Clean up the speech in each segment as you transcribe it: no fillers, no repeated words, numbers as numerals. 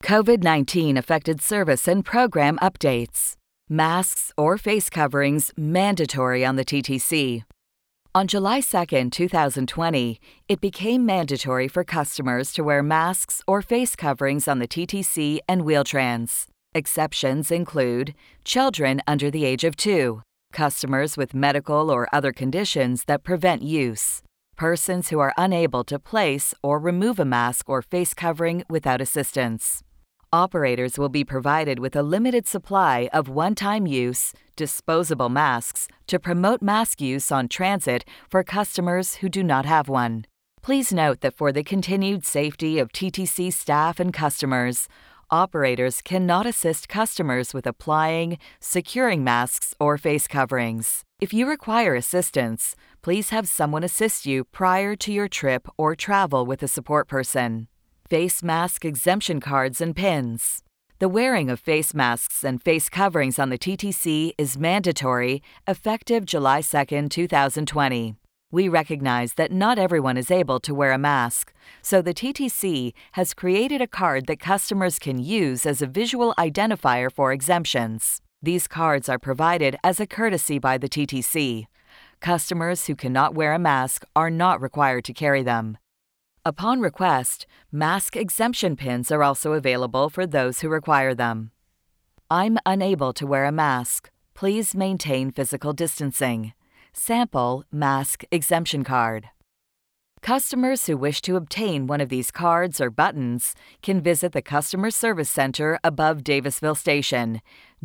COVID-19 affected service and program updates. Masks or face coverings mandatory on the TTC. On July 2, 2020, it became mandatory for customers to wear masks or face coverings on the TTC and Wheel-Trans. Exceptions include children under the age of 2, customers with medical or other conditions that prevent use, persons who are unable to place or remove a mask or face covering without assistance. Operators will be provided with a limited supply of one-time use, disposable masks to promote mask use on transit for customers who do not have one. Please note that for the continued safety of TTC staff and customers, operators cannot assist customers with applying, securing masks or face coverings. If you require assistance, please have someone assist you prior to your trip or travel with a support person. Face mask exemption cards and pins. The wearing of face masks and face coverings on the TTC is mandatory, effective July 2, 2020. We recognize that not everyone is able to wear a mask, so the TTC has created a card that customers can use as a visual identifier for exemptions. These cards are provided as a courtesy by the TTC. Customers who cannot wear a mask are not required to carry them. Upon request, mask exemption pins are also available for those who require them. I'm unable to wear a mask. Please maintain physical distancing. Sample mask exemption card. Customers who wish to obtain one of these cards or buttons can visit the Customer Service Center above Davisville Station,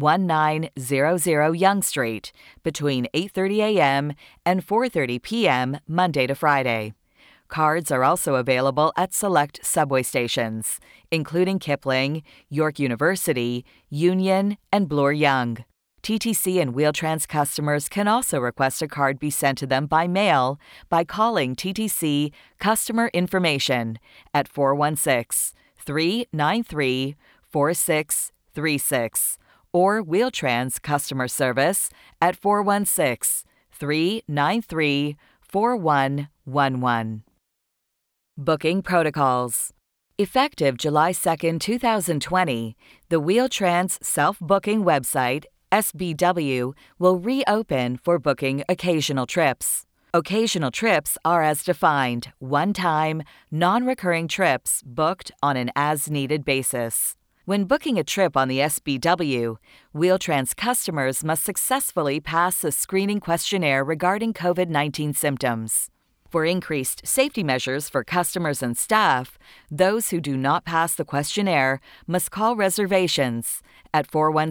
1900 Yonge Street, between 8:30 a.m. and 4:30 p.m. Monday to Friday. Cards are also available at select subway stations, including Kipling, York University, Union, and Bloor-Young. TTC and Wheel-Trans customers can also request a card be sent to them by mail by calling TTC Customer Information at 416-393-4636 or Wheel-Trans Customer Service at 416-393-4111. Booking protocols. Effective July 2, 2020, the Wheel-Trans self-booking website, SBW, will reopen for booking occasional trips. Occasional trips are as defined, one-time, non-recurring trips booked on an as-needed basis. When booking a trip on the SBW, Wheel-Trans customers must successfully pass a screening questionnaire regarding COVID-19 symptoms. For increased safety measures for customers and staff, those who do not pass the questionnaire must call reservations at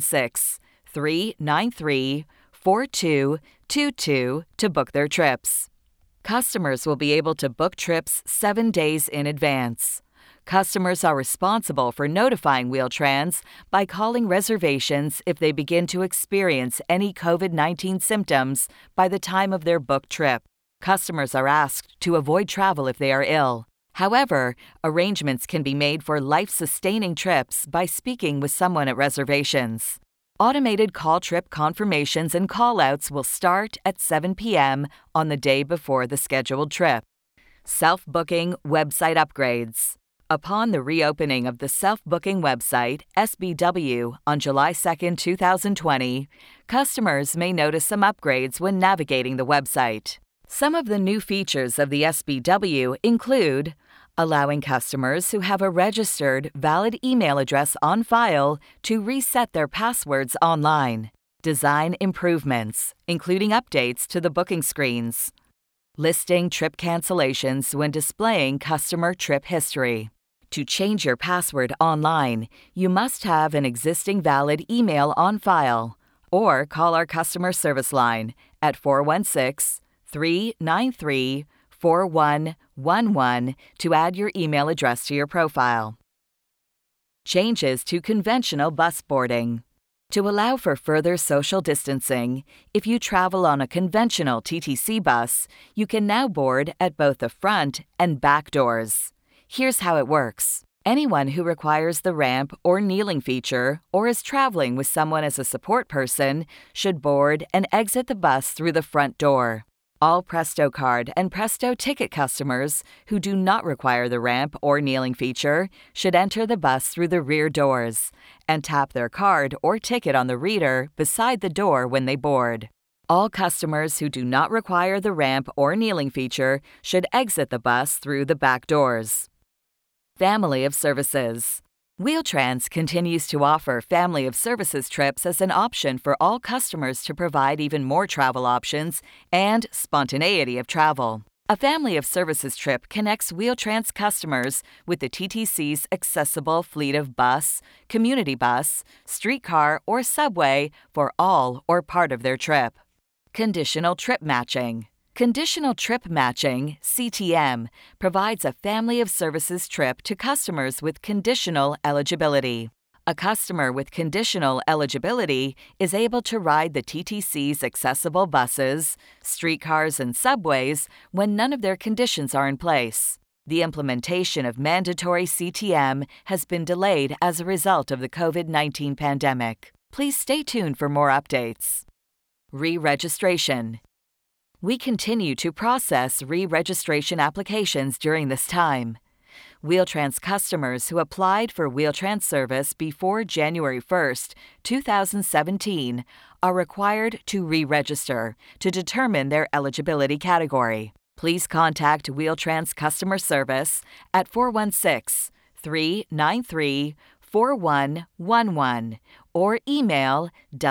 416-393-4222 to book their trips. Customers will be able to book trips 7 days in advance. Customers are responsible for notifying Wheel-Trans by calling reservations if they begin to experience any COVID-19 symptoms by the time of their booked trip. Customers are asked to avoid travel if they are ill. However, arrangements can be made for life-sustaining trips by speaking with someone at reservations. Automated call trip confirmations and call-outs will start at 7 p.m. on the day before the scheduled trip. Self-booking website upgrades. Upon the reopening of the self-booking website, SBW, on July 2, 2020, customers may notice some upgrades when navigating the website. Some of the new features of the SBW include allowing customers who have a registered, valid email address on file to reset their passwords online, design improvements, including updates to the booking screens, listing trip cancellations when displaying customer trip history. To change your password online, you must have an existing valid email on file or call our customer service line at 416-393-4111 to add your email address to your profile. Changes to conventional bus boarding. To allow for further social distancing, if you travel on a conventional TTC bus, you can now board at both the front and back doors. Here's how it works. Anyone who requires the ramp or kneeling feature or is traveling with someone as a support person should board and exit the bus through the front door. All Presto Card and Presto Ticket customers who do not require the ramp or kneeling feature should enter the bus through the rear doors and tap their card or ticket on the reader beside the door when they board. All customers who do not require the ramp or kneeling feature should exit the bus through the back doors. Family of Services. Wheel-Trans continues to offer Family of Services trips as an option for all customers to provide even more travel options and spontaneity of travel. A Family of Services trip connects Wheel-Trans customers with the TTC's accessible fleet of bus, community bus, streetcar, or subway for all or part of their trip. Conditional Trip Matching. Conditional Trip Matching, CTM, provides a Family of Services trip to customers with conditional eligibility. A customer with conditional eligibility is able to ride the TTC's accessible buses, streetcars, and subways when none of their conditions are in place. The implementation of mandatory CTM has been delayed as a result of the COVID-19 pandemic. Please stay tuned for more updates. Re-registration. We continue to process re-registration applications during this time. Wheel-Trans customers who applied for Wheel-Trans service before January 1st, 2017 are required to re-register to determine their eligibility category. Please contact Wheel-Trans customer service at 416-393-4111 or email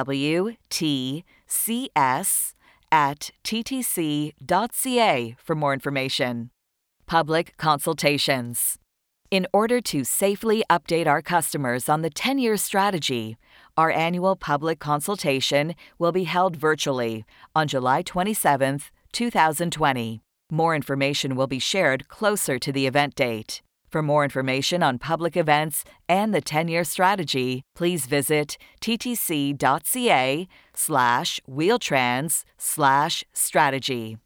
wtcs@ttc.ca for more information. Public consultations. In order to safely update our customers on the 10-year strategy, our annual public consultation will be held virtually on July 27, 2020. More information will be shared closer to the event date. For more information on public events and the 10-year strategy, please visit ttc.ca/wheeltrans/strategy.